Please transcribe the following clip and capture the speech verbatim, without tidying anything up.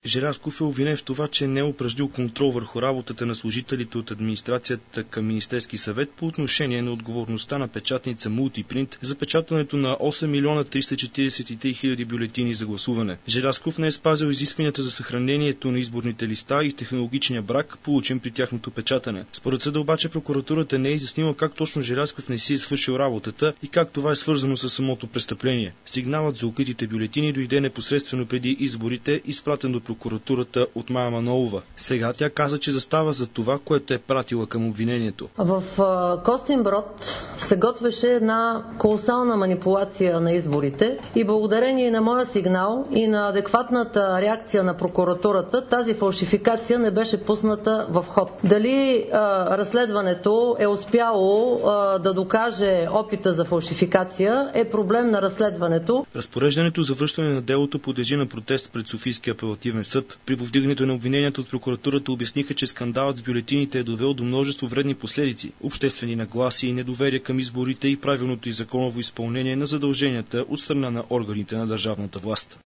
Желязков е обвинен в това, че не е упражнил контрол върху работата на служителите от администрацията към Министерски съвет по отношение на отговорността на печатница Мултипринт за печатането на осем милиона триста четиридесет и три хиляди бюлетини за гласуване. Желязков не е спазил изискванията за съхранението на изборните листа и технологичния брак, получен при тяхното печатане. Според съда обаче прокуратурата не е изяснила как точно Желязков не си е свършил работата и как това е свързано с самото престъпление. Сигналът за укритите бюлетини дойде непосредствено преди изборите, изпратен до прокуратурата от Мая Манолова. Сега тя каза, че застава за това, което е пратила към обвинението. В Костинброд се готвеше една колосална манипулация на изборите и благодарение на моя сигнал и на адекватната реакция на прокуратурата, тази фалшификация не беше пусната в ход. Дали а, разследването е успяло а, да докаже опита за фалшификация е проблем на разследването. Разпореждането за връщане на делото подлежи на протест пред Софийския апелативен съд. При повдигането на обвинението от прокуратурата обясниха, че скандалът с бюлетините е довел до множество вредни последици, обществени нагласи и недоверие към изборите и правилното и законово изпълнение на задълженията от страна на органите на държавната власт.